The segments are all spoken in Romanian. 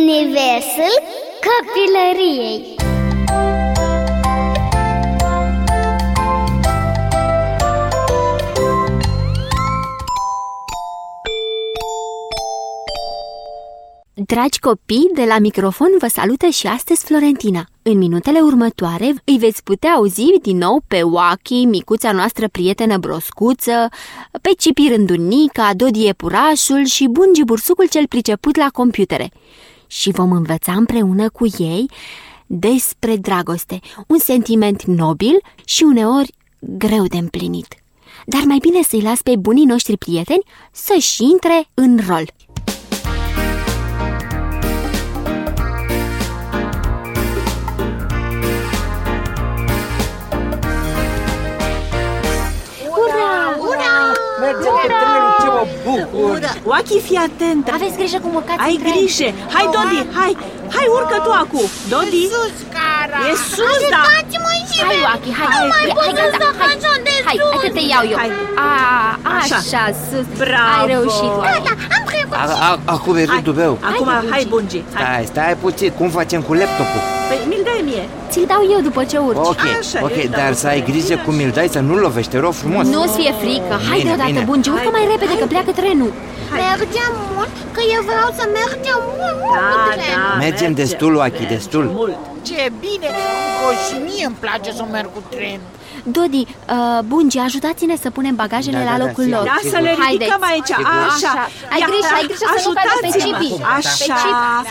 Universul copilăriei. Dragi copii, de la microfon vă salută și astăzi Florentina. În minutele următoare îi veți putea auzi din nou pe Wacky, micuța noastră prietenă broscuță, pe Cipi Rândunica, Dodi iepurașul și Bungi bursucul cel priceput la computere. Și vom învăța împreună cu ei despre dragoste, un sentiment nobil și uneori greu de împlinit. Dar mai bine să-i las pe bunii noștri prieteni să-și intre în rol. Mergem pe trenul, ce mă bucur! Wacky, fii atentă! Aveți grijă cum urcați. Ai grijă! Hai, Dodi, hai, urcă tu acum! Dodi! E sus, cara! E sus, da! Ajutați-mă și Hai, Wacky, hai! Nu mai pot să gata, fac așa de sus! Hai că te iau eu! Hai. Așa, sus! Bravo! Ai reușit! Gata, am trecut! Acum e rândul meu. Acum, hai, Bungi! Stai puțin, cum facem cu laptopul? Păi, mi-l dai mie! Ți-l dau eu după ce urci. Ok, dar să ai grijă cum îl dai, să nu-l lovești, te rog frumos. Nu-ți fie frică! Hai Bine, deodată, bine. Bungi, urcă mai repede că pleacă trenul! Mergem mult, că eu vreau să mergem mult cu trenul. Mergem destul, Wacky, destul. Mult! Ce bine! Și mie îmi place să merg cu trenul. Dodi, Bungi, ajutați-ne să punem bagajele la locul lor. Da, să le ridicăm aici, așa! Ai grijă să nu cadă pe Cipi. Așa,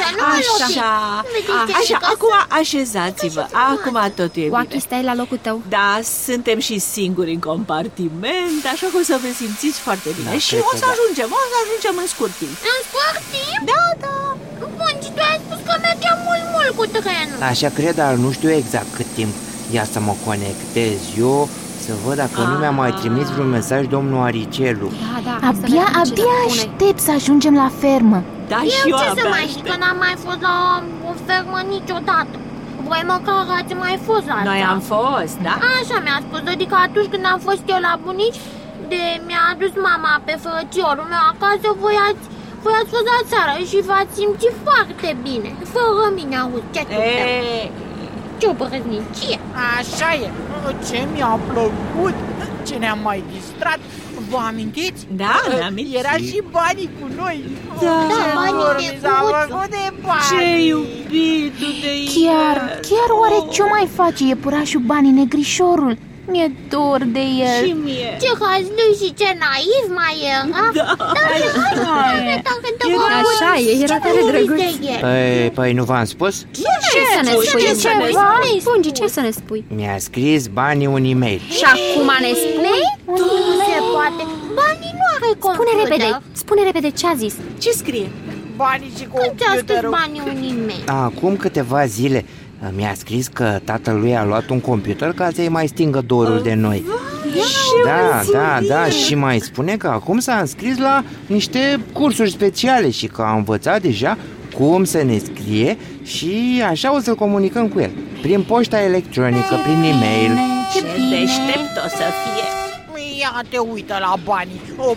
acum așezați-vă, acum totul e Wacky, bine. stai la locul tău. Da, suntem și singuri în compartiment, așa că o să vă simțiți foarte bine. Și o să ajungem în scurt timp. În scurt timp? Da. Bun, și tu ai spus că mergeam mult cu trenul. Așa cred, dar nu știu exact cât timp. Ia să mă conectez eu, să văd dacă nu mi-a mai trimis vreun mesaj domnul Aricelu. Da, Abia aștept să ajungem la fermă. Da, Eu și eu ce să abia mai știu, aștept. că n-am mai fost la o fermă niciodată. Voi măcar ați mai fost la asta. Noi am fost, da? Așa mi-a spus Dodi, că atunci când am fost eu la bunici, mi-a adus mama pe frățiorul meu acasă, voi ați fost la țară și v-ați simțit foarte bine. Fără mine, auzi, ce-o brăznicie. Așa e. Ce mi-a plăcut, ce ne-am mai distrat. Vă amintiți? Da, ne amintim. Era și banii cu noi. Da, Ce mi s-a făcut de bani. Ce iubitul de Chiar oare ce mai face iepurașul Banii, negrișorul? Mi-e dor de el. Și mie. Ce hazliu și ce naiv mai era. Așa e, era tare drăguț. Păi nu v-am spus? Ce să ne spui? Bungi, ce să ne spui? Mi-a scris Banii un e-mail. Și acum ne spui? Nu se poate. Banii nu are computer. Spune repede ce a zis. Ce scrie? Banii și Când ți-a scris computerul. banii un e-mail? Acum câteva zile mi-a scris că tatălui a luat un computer ca să-i mai stingă dorul de noi. Da, și mai spune că acum s-a înscris la niște cursuri speciale și că a învățat deja cum să ne scrie și așa o să comunicăm cu el. Prin poșta electronică, prin e-mail. Ce deștept o să fie. Ia te uită la banii. O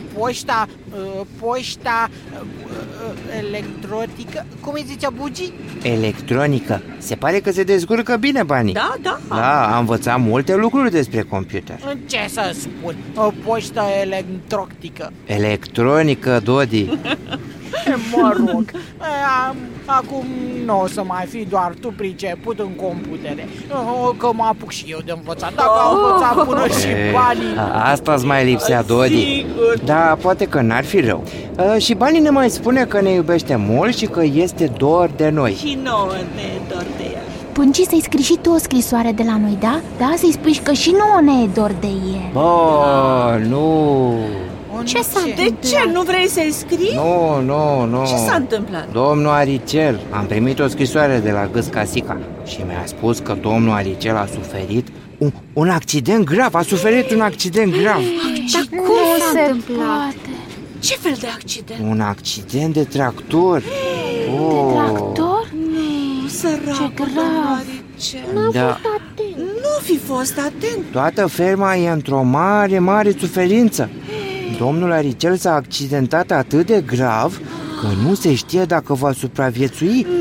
poșta electronică. Cum îi zicea Bugi? Electronică. Se pare că se descurcă bine Banii. Da. Da, a învățat multe lucruri despre computer. Ce să spun? O poștă electronică. Electronică, Dodi. Mă rog, acum nu o să mai fi doar tu priceput în computere. Că mă apuc și eu de învățat. Dacă au învățat până și Banii. Asta-ți mai lipsea, Dodi. Sigur. Da, poate că n-ar fi rău. Și Banii ne mai spune că ne iubește mult și că este dor de noi. Și nouă ne e dor de el. Bungi, să-i scrii și tu o scrisoare de la noi, da? Da, să-i spui că și nouă ne e dor de el. Nu. Ce s-a întâmplat? De ce? Nu vrei să-i scrii? Nu. Ce s-a întâmplat? Domnul Aricel, am primit o scrisoare de la Gâscasica și mi-a spus că domnul Aricel a suferit un accident grav. A suferit un accident grav. Dar cum s-a întâmplat? Ce fel de accident? Un accident de tractor. De tractor? Săracul grav. Aricel. Da. Nu fi fost atent. Toată ferma e într-o mare suferință. Domnul Aricel s-a accidentat atât de grav că nu se știe dacă va supraviețui.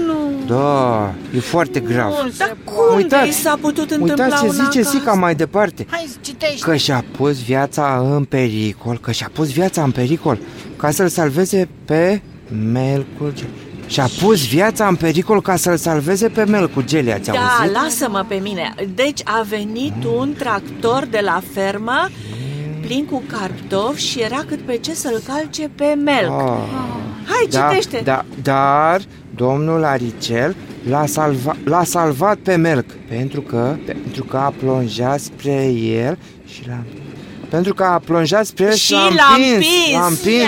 Da, e foarte grav. Dar cum i s-a putut întâmpla Uitați ce una zice ca Sica asta? mai departe. Hai, citește. Că și-a pus viața în pericol, ca să-l salveze pe Melcugel. Și-a pus viața în pericol ca să-l salveze pe Melcugel, ați Da, auzit? lasă-mă pe mine. Deci a venit un tractor de la fermă plin cu cartofi și era cât pe ce să-l calce pe Melc. Hai, citește. Dar domnul Aricel l-a salvat pe Melc pentru că a plonjat spre el și l-a... Pentru că a plonjat spre el și l-a împins.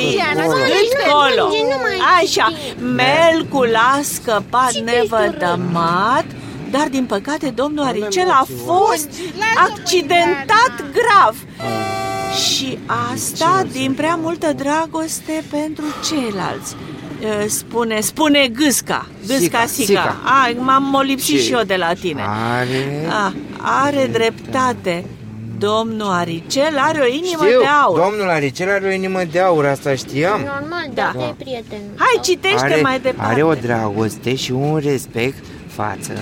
Așa, Melcul a scăpat nevătămat, dar din păcate domnul Aricel a fost accidentat grav. Și asta din prea multă dragoste pentru ceilalți. Spune Gâsca Sica. M-am molipsit și eu de la tine. Are dreptate. Domnul Aricel are o inimă de aur. Domnul Aricel are o inimă de aur, asta știam. Normal, da, e prietenul. Hai, citește mai departe. Are o dragoste și un respect față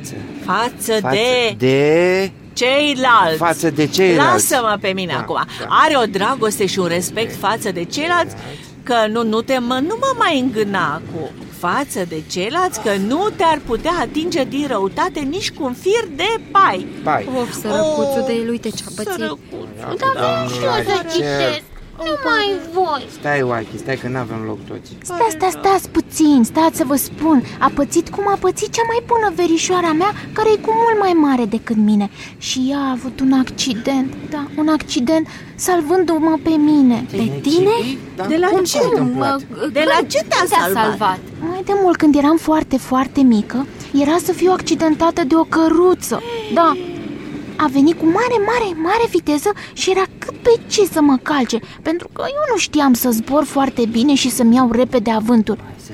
de ceilalți. Față de ceilalți. Lasă-mă pe mine acum. Are o dragoste și un respect față de ceilalți, că nu mă mai îngâna acum. Față de ceilalți, că nu te-ar putea atinge din răutate nici cu un fir de pai. Of, sărăcuțul de el, uite ce-a pățit. Dar și eu să citesc. Nu mai voi. Stai, Oachi, stai că n-avem loc toți. Stați puțin, stați să vă spun. A pățit cum a pățit cea mai bună verișoara mea, care e cu mult mai mare decât mine. Și ea a avut un accident, un accident salvându-mă pe mine. Pe tine? De la ce? De la ce te-a salvat? Mai de mult, când eram foarte, foarte mică, era să fiu accidentată de o căruță. Da. A venit cu mare viteză și era cât pe ce să mă calce, pentru că eu nu știam să zbor foarte bine și să-mi iau repede avântul.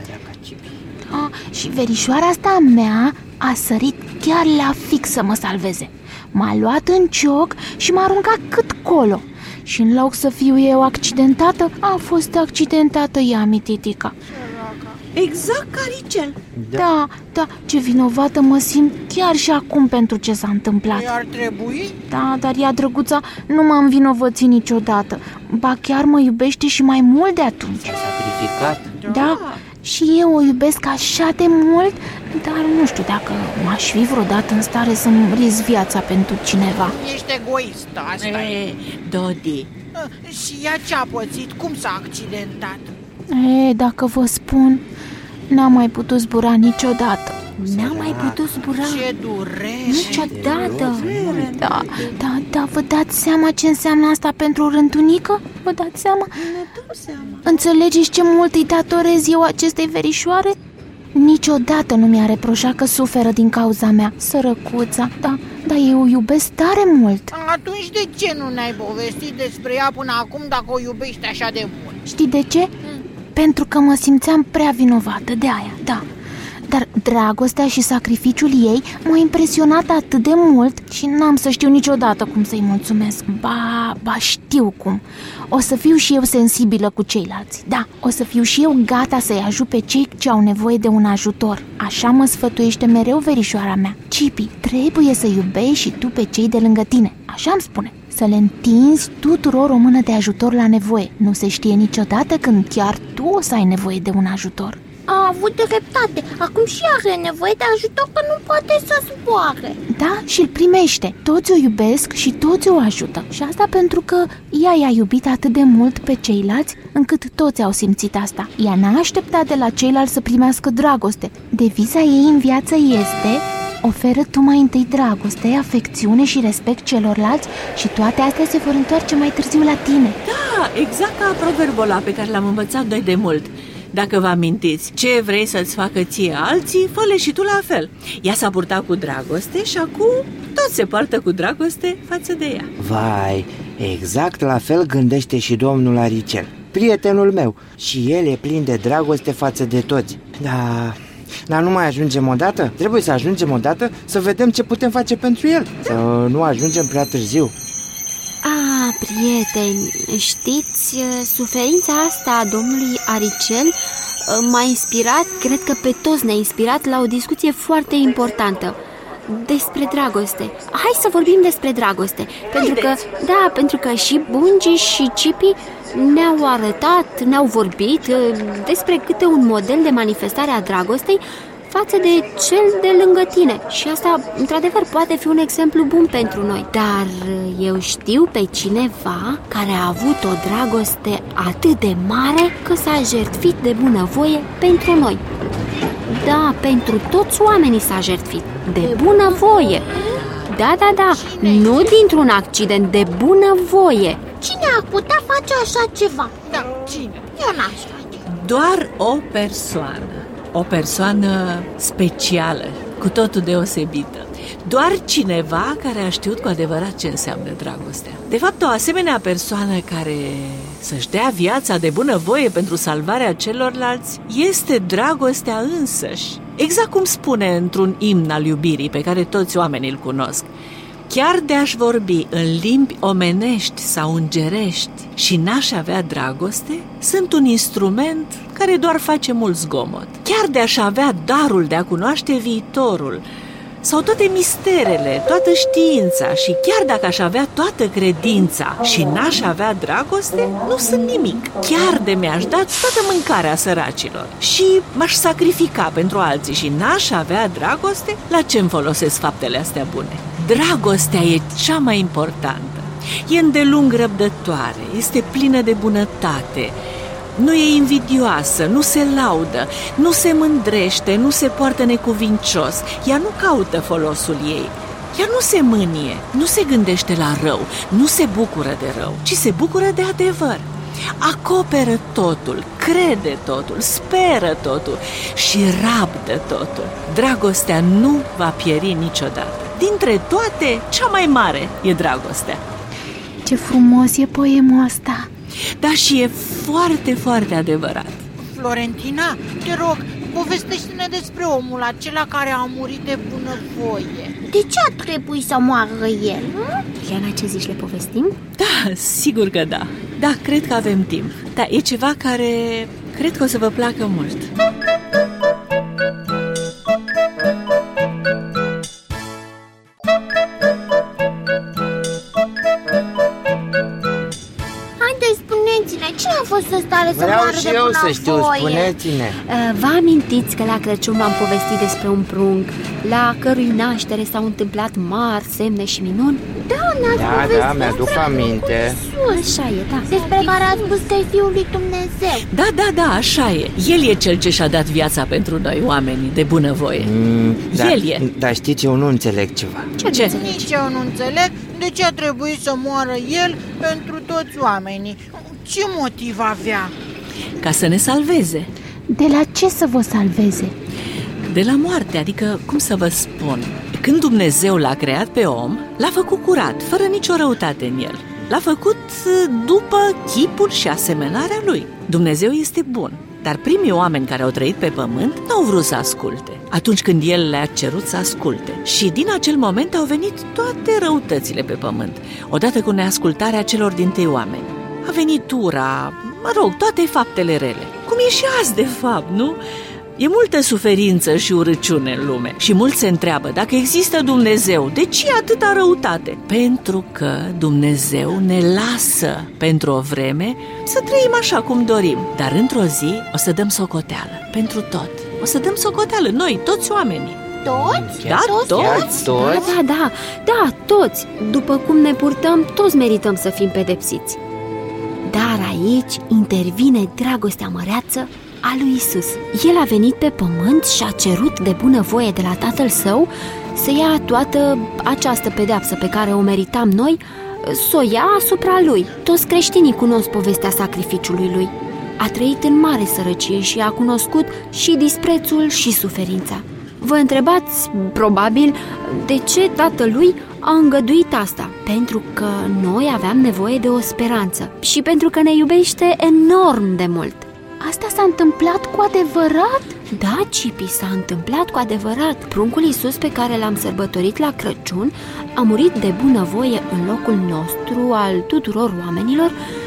Și verișoara asta a mea a sărit chiar la fix să mă salveze. M-a luat în cioc și m-a aruncat cât colo. Și în loc să fiu eu accidentată, a fost accidentată ea, mititica. Exact ca Aricel. Da, ce vinovată mă simt chiar și acum pentru ce s-a întâmplat. Ar trebui? Da, dar ea, drăguța, nu m-a învinovățit niciodată. Ba chiar mă iubește și mai mult de atunci. S-a sacrificat. Da, și eu o iubesc așa de mult, dar nu știu dacă m-aș fi vreodată în stare să-mi risc viața pentru cineva. Ești egoistă, asta e. Dodi. Și ea ce-a pățit? Cum s-a accidentat? Dacă vă spun, n-am mai putut zbura niciodată. N-am mai putut zbura. Ce durere! Niciodată. Da, vă dați seama ce înseamnă asta pentru o rântunică? Vă dați seama? Ne dăm seama. Înțelegeți ce mult îi datorez eu acestei verișoare? Niciodată nu mi-a reproșat că suferă din cauza mea, sărăcuța. Dar eu o iubesc tare mult. Atunci de ce nu ne-ai povestit despre ea până acum dacă o iubești așa de mult? Știi de ce? Pentru că mă simțeam prea vinovată de aia, da. Dar dragostea și sacrificiul ei m-au impresionat atât de mult și n-am să știu niciodată cum să-i mulțumesc. Ba știu cum. O să fiu și eu sensibilă cu ceilalți. Da, o să fiu și eu gata să-i ajut pe cei ce au nevoie de un ajutor. Așa mă sfătuiește mereu verișoara mea. Cipi, trebuie să iubești și tu pe cei de lângă tine. Așa îmi spune. Să le întinzi tuturor o mână de ajutor la nevoie. Nu se știe niciodată când chiar tu o să ai nevoie de un ajutor. A avut dreptate. Acum și are nevoie de ajutor, că nu poate să zboare. Da, și îl primește. Toți o iubesc și toți o ajută. Și asta pentru că ea i-a iubit atât de mult pe ceilalți, încât toți au simțit asta. Ea n-a așteptat de la ceilalți să primească dragoste. Deviza ei în viață este: oferă tu mai întâi dragoste, afecțiune și respect celorlalți și toate astea se vor întoarce mai târziu la tine. Da, exact ca proverbul ăla pe care l-am învățat noi de mult. Dacă vă amintiți, ce vrei să-ți facă ție alții, fă-le și tu la fel. Ea s-a purtat cu dragoste și acum tot se poartă cu dragoste față de ea. Vai, exact la fel gândește și domnul Aricel, prietenul meu. Și el e plin de dragoste față de toți. Dar nu mai ajungem odată? Trebuie să ajungem odată să vedem ce putem face pentru el. Să nu ajungem prea târziu. Prieteni, știți, suferința asta a domnului Aricel m-a inspirat, cred că pe toți ne-a inspirat la o discuție foarte importantă despre dragoste. Hai să vorbim despre dragoste. Pentru că și Bungi și Cipi ne-au arătat, ne-au vorbit despre câte un model de manifestare a dragostei față de cel de lângă tine. Și asta, într-adevăr, poate fi un exemplu bun pentru noi. Dar eu știu pe cineva care a avut o dragoste atât de mare că s-a jertfit de bunăvoie pentru noi. Da, pentru toți oamenii s-a jertfit de bunăvoie. Da, nu dintr-un accident, de bunăvoie. Cine ar putea face așa ceva? Da, cine? Eu n-aș face. Doar o persoană specială, cu totul deosebită. Doar cineva care a știut cu adevărat ce înseamnă dragostea. De fapt, o asemenea persoană care să-și dea viața de bunăvoie pentru salvarea celorlalți este dragostea însăși. Exact cum spune într-un imn al iubirii pe care toți oamenii îl cunosc: chiar de-aș vorbi în limbi omenești sau îngerești și n-aș avea dragoste, sunt un instrument care doar face mult zgomot. Chiar de-aș avea darul de a cunoaște viitorul sau toate misterele, toată știința, și chiar dacă aș avea toată credința și n-aș avea dragoste, nu sunt nimic. Chiar de mi-aș da toată mâncarea săracilor și m-aș sacrifica pentru alții și n-aș avea dragoste, la ce-mi folosesc faptele astea bune? Dragostea e cea mai importantă. E îndelung răbdătoare, este plină de bunătate, nu e invidioasă, nu se laudă, nu se mândrește, nu se poartă necuvincios. Ea nu caută folosul ei. Ea nu se mânie, nu se gândește la rău, nu se bucură de rău, ci se bucură de adevăr. Acoperă totul, crede totul, speră totul și rabdă totul. Dragostea nu va pieri niciodată. Dintre toate, cea mai mare e dragostea. Ce frumos e poemul ăsta! Da, și e foarte, foarte adevărat. Florentina, te rog, povestește-ne despre omul acela care a murit de bunăvoie. De ce ar trebui să moară el? Ileana, ce zici, le povestim? Da, sigur că da. Da, cred că avem timp. Da, e ceva care cred că o să vă placă mult. Cine a fost în stare să moară de bunăvoie? Vreau și eu să știu, spuneți-ne. Vă amintiți că la Crăciun v-am povestit despre un prunc la cărui naștere s-au întâmplat mari semne și minuni? Da, mi-aduc aminte. Așa e, da. Despre care a spus că e Fiul lui Dumnezeu. Da, așa e. El e cel ce și-a dat viața pentru noi, oamenii de bunăvoie. El e. Dar știți, eu nu înțeleg ceva. Ce? Nici eu nu înțeleg de ce a trebuit să moară el pentru toți oamenii. Ce motiv avea? Ca să ne salveze. De la ce să vă salveze? De la moarte, adică, cum să vă spun, când Dumnezeu l-a creat pe om, l-a făcut curat, fără nicio răutate în el. L-a făcut după chipul și asemănarea lui. Dumnezeu este bun, dar primii oameni care au trăit pe pământ n-au vrut să asculte atunci când El le-a cerut să asculte. Și din acel moment au venit toate răutățile pe pământ, odată cu neascultarea celor dintâi oameni. A venit ura, toate faptele rele. Cum e și azi, de fapt, nu? E multă suferință și urăciune în lume și mulți se întreabă dacă există Dumnezeu, de ce atâta răutate? Pentru că Dumnezeu ne lasă pentru o vreme să trăim așa cum dorim, dar într-o zi o să dăm socoteală pentru tot. O să dăm socoteală noi, toți oamenii. Toți? Da, toți? Da, toți. După cum ne purtăm, toți merităm să fim pedepsiți. Dar aici intervine dragostea măreață a lui Isus. El a venit pe pământ și a cerut de bunăvoie de la Tatăl Său să ia toată această pedeapsă pe care o meritam noi, să o ia asupra Lui. Toți creștinii cunosc povestea sacrificiului Lui. A trăit în mare sărăcie și a cunoscut și disprețul și suferința. Vă întrebați, probabil, de ce Tatălui a îngăduit asta? Pentru că noi aveam nevoie de o speranță și pentru că ne iubește enorm de mult. Asta s-a întâmplat cu adevărat? Da, Cipi, s-a întâmplat cu adevărat. Pruncul Iisus pe care l-am sărbătorit la Crăciun a murit de bunăvoie în locul nostru, al tuturor oamenilor,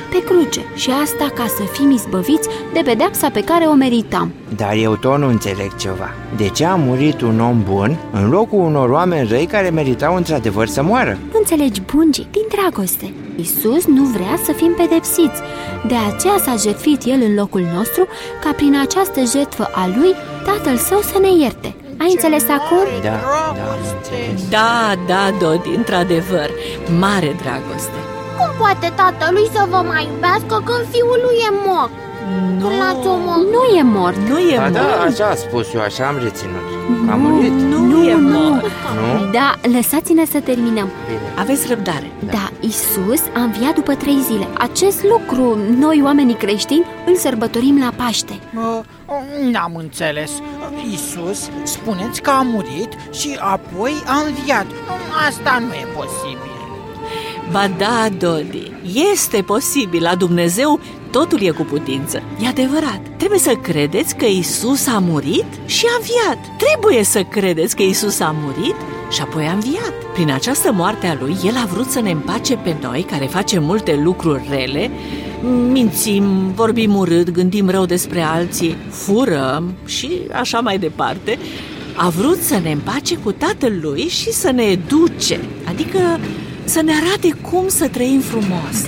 pe cruce, și asta ca să fim izbăviți de pedeapsa pe care o meritam. Dar eu tot nu înțeleg ceva. De ce a murit un om bun în locul unor oameni răi care meritau într-adevăr să moară? Înțelegi, Bungi? Din dragoste. Iisus nu vrea să fim pedepsiți. De aceea s-a jertfit El în locul nostru, ca prin această jertfă a Lui Tatăl Său să ne ierte. Ai înțeles acum? Da, am înțeles. Da, Dodi, într-adevăr, mare dragoste. Cum poate tatălui să vă mai iubească când fiul lui e mort? Când l-ați omorât? Nu e mort. Nu e Da, mort. așa a spus eu, așa am reținut. Că a murit. Nu e mort. Nu? Da, lăsați-ne să terminăm. Aveți răbdare. Da, Iisus a înviat după 3 zile. Acest lucru, noi oamenii creștini, îl sărbătorim la Paște. N-am înțeles. Iisus, spuneți că a murit și apoi a înviat. Asta nu e posibil. Ba da, Dodi, este posibil. La Dumnezeu totul e cu putință. E adevărat. Trebuie să credeți că Iisus a murit și a înviat. Trebuie să credeți că Iisus a murit și apoi a înviat. Prin această moarte a Lui, El a vrut să ne împace pe noi, care facem multe lucruri rele, mințim, vorbim urât, gândim rău despre alții, furăm și așa mai departe. A vrut să ne împace cu Tatăl Lui și să ne educe, adică să ne arate cum să trăim frumos.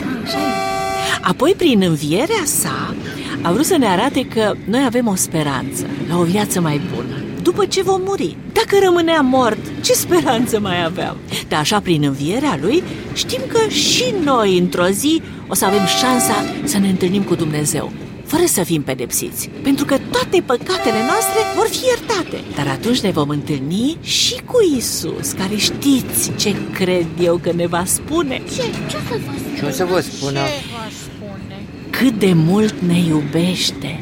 Apoi, prin învierea sa, a vrut să ne arate că noi avem o speranță la o viață mai bună după ce vom muri. Dacă rămâneam mort, ce speranță mai aveam? Dar așa, prin învierea Lui, știm că și noi, într-o zi, o să avem șansa să ne întâlnim cu Dumnezeu, fără să fim pedepsiți, pentru că toate păcatele noastre vor fi iertate. Dar atunci ne vom întâlni și cu Iisus, care știți ce cred eu că ne va spune? Ce o să vă spună? Ce vă spune? Cât de mult ne iubește.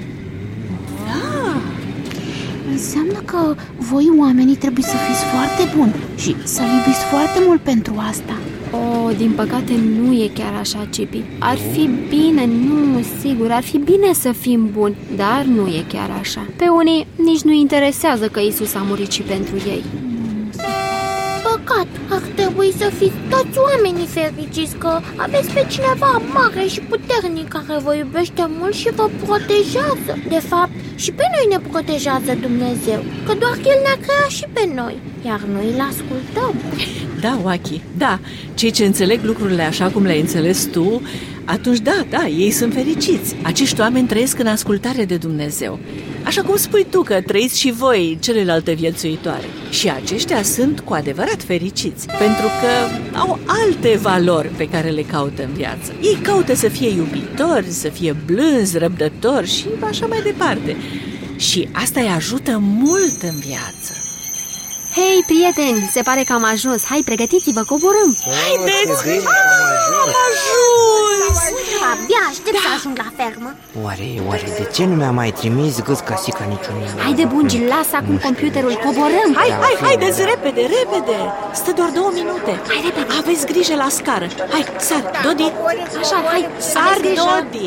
Înseamnă că voi, oamenii, trebuie să fiți foarte buni și să-L iubiți foarte mult pentru asta. Oh, din păcate nu e chiar așa, Cipi. Ar fi bine, nu, sigur, ar fi bine să fim buni, dar nu e chiar așa. Pe unii nici nu interesează că Iisus a murit și pentru ei. Păcat, ar trebui să fiți toți oamenii fericiți că aveți pe cineva mare și puternic care vă iubește mult și vă protejează. De fapt, și pe noi ne protejează Dumnezeu, că doar El ne-a creat și pe noi, iar noi îl ascultăm. Da, Oachi, da, cei ce înțeleg lucrurile așa cum le-ai înțeles tu, atunci da, ei sunt fericiți. Acești oameni trăiesc în ascultare de Dumnezeu, așa cum spui tu că trăiți și voi, celelalte viețuitoare. Și aceștia sunt cu adevărat fericiți, pentru că au alte valori pe care le caută în viață. Ei caută să fie iubitori, să fie blânzi, răbdători și așa mai departe. Și asta îi ajută mult în viață. Hei, prieteni, se pare că am ajuns. Hai, pregătiți-vă, coborâm. Haideți! Am ajuns! Abia aștept să ajung la fermă. Oare de ce nu mi-a mai trimis gâsca-sica niciunul? Haide, Bungi, lasă acum computerul, coborâm. Haideți, repede! Stă doar 2 minute. Hai, repede! Aveți grijă la scară. Hai, sar, Dodi! Așa, hai, Sar, aveți grijă. Dodi!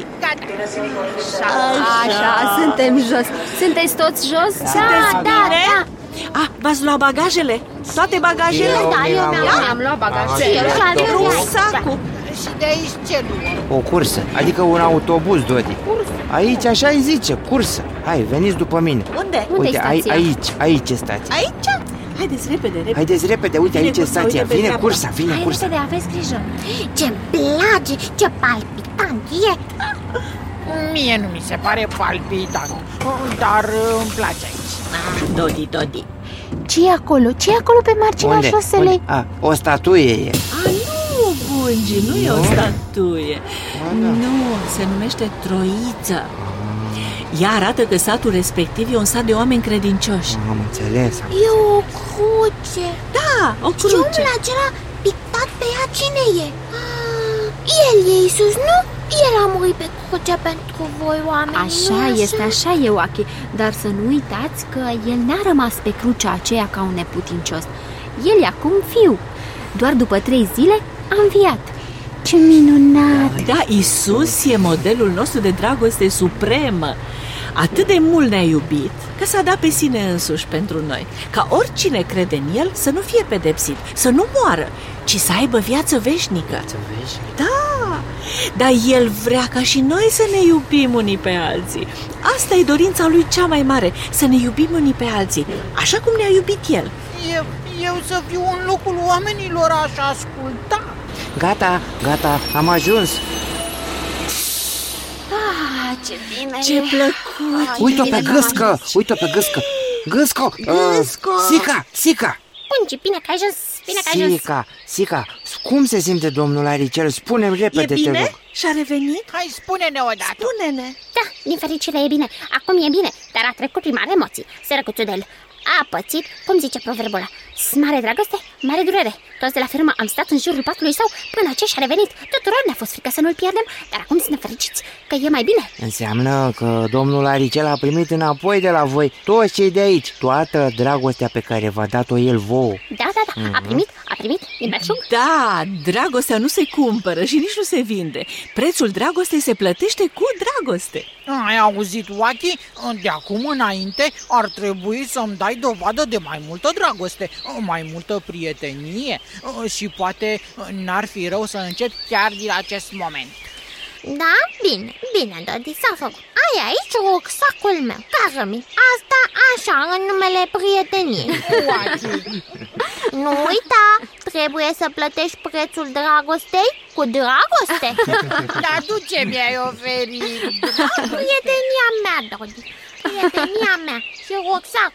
Așa, suntem jos. Sunteți toți jos? Sunteți bine? da. V-ați luat bagajele? Toate bagajele? Eu mi-am luat bagajele. Rusacul. Și de aici ce luăm? O cursă, adică un autobuz, Dodi. Aici așa îi zice, cursă. Hai, veniți după mine. Unde? Unde-i stația? Aici e stația. Aici? Haideți, repede. Haideți repede, uite, Vine aici e cursa, stația. uite pe Vine dreapta. cursa, vine Hai cursa. repede, aveți grijă. Ce-mi place, ce palpitant e. Mie nu mi se pare palpitant, dar îmi place aici. Dodi. Ce e acolo? Ce e acolo pe marginea șoselei? O statuie e. Nu, Bungi, nu e o statuie. Nu, se numește Troiță. Ea arată că satul respectiv e un sat de oameni credincioși. Am înțeles. E o cruce. Da, o Și cruce. omul acela pictat pe ea cine e? El e Iisus, nu? El a murit pe cruce pentru voi, oameni. Așa este, așa e, Oachi. Dar să nu uitați că El n-a rămas pe crucea aceea ca un neputincios. El e acum fiu. Doar după 3 zile a înviat. Ce minunat! Da, Iisus e modelul nostru de dragoste supremă. Atât de mult ne-a iubit că s-a dat pe sine însuși pentru noi, ca oricine crede în El să nu fie pedepsit, să nu moară, ci să aibă viață veșnică. Să vezi? Da, Da, dar el vrea ca și noi să ne iubim unii pe alții. Asta e dorința lui cea mai mare, să ne iubim unii pe alții, așa cum ne-a iubit el. Eu să fiu în locul oamenilor, aș asculta. Gata, am ajuns. Ce bine Ce plăcut! Uite-o pe Gâscă, Gâsco! Sica! Bun, ce bine că ai ajuns, bine că ai ajuns. Sica, cum se simte domnul Aricel? Spune-mi repede, E bine? te rog. Și-a revenit? Hai, spune-ne odată. Spune-ne! Da, din fericire e bine, acum e bine, dar a trecut prin mari emoții. Sărăcuțul de el a pățit, cum zice proverbul ăla, mare dragoste, mare durere. Toți de la firmă am stat în jurul patului său până ce și-a revenit. Tuturor ne-a fost frică să nu-l pierdem, dar acum suntem fericiți că e mai bine. Înseamnă că domnul Aricel a primit înapoi de la voi, toți cei de aici, toată dragostea pe care v-a dat-o el vouă. Da, a primit din belșug. Da, dragostea nu se cumpără și nici nu se vinde. Prețul dragostei se plătește cu dragoste. Ai auzit, Wacky? De acum înainte ar trebui să-mi dai dovadă de mai multă dragoste, mai multă prietenie și poate n-ar fi rău să încep chiar din acest moment. Da, bine, Dodi, s-a făcut. Ai aici rucsacul meu, cară-mi. Asta așa, în numele prieteniei. Nu uita, trebuie să plătești prețul dragostei cu dragoste. Dar tu ce mi-ai oferit? Prietenia mea, Dodi, prietenia mea și rucsac.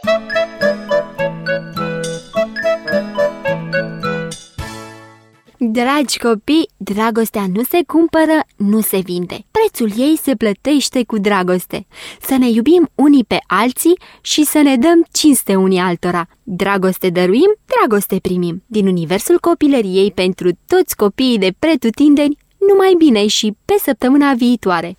Dragi copii, dragostea nu se cumpără, nu se vinde. Prețul ei se plătește cu dragoste. Să ne iubim unii pe alții și să ne dăm cinste unii altora. Dragoste dăruim, dragoste primim. Din universul copilăriei pentru toți copiii de pretutindeni, numai bine și pe săptămâna viitoare!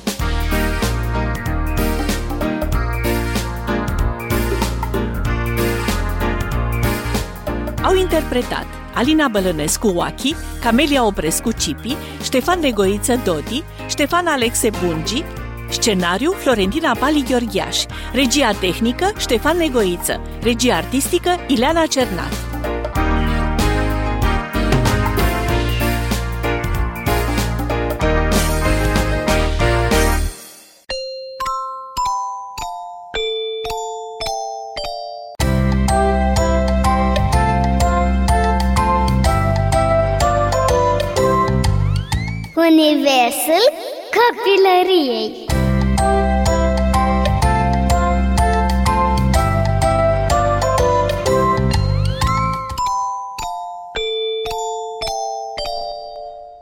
Au interpretat Alina Bălănescu Wacky, Camelia Oprescu Cipi, Ștefan Negoiță Dodi, Ștefan Alexe Bungi, scenariu Florentina Pali Gheorghiaș, regia tehnică Ștefan Negoiță, regia artistică Ileana Cernat. Universul copilăriei.